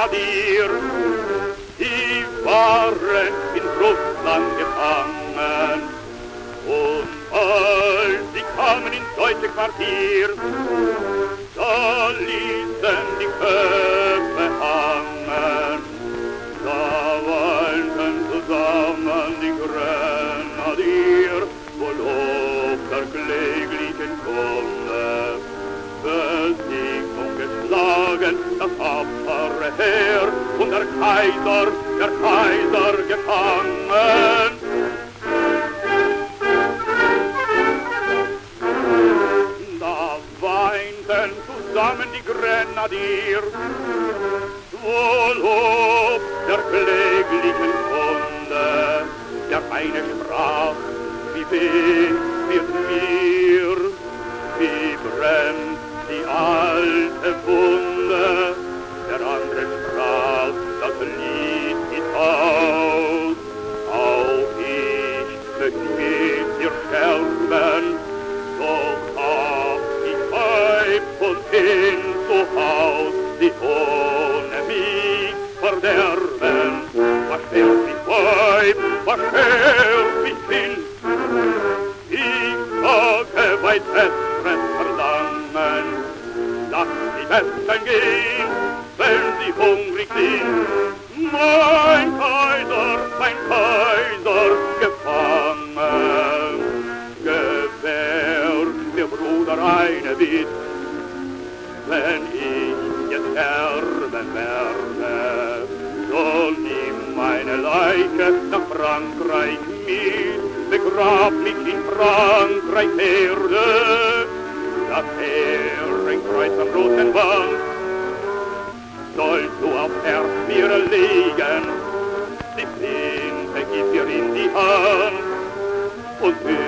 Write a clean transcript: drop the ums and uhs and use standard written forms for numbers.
Grenadier. Die waren in Russland gefangen, und als sie kamen ins deutsche Quartier, da ließen die Köpfe hangen. Da weilten zusammen die Grenadier, voll Lob der kläglichen Kunde. Besiegt und geschlagen das tapfere Heer, und der Kaiser gefangen. Da weinten zusammen die Grenadier, wohl Lob der kläglichen Kunde. Der eine sprach, wie weh wird mir, wie brennt die alte Wunde. Der andere sprach, das Lied ist aus, auch ich möcht mit dir sterben, doch hab ich Weib und Kind zu Haus, die ohne mich verderben. Was stört mich Weib, was stört mich Kind? Ich sage weit besseres Verlangen, lass die Besten gehen, wenn sie hungrig sind. Mein Kaiser, gefangen. Gewähr mir, Bruder, eine Bitt, wenn ich jetzt sterben werde, so nimm meine Leiche nach Frankreich mit, begrab mich in Frankreich Erde, das Heer ein Kreuz am roten Band, sollst du auf Herz mir legen, die Flinte gib dir in die Hand, und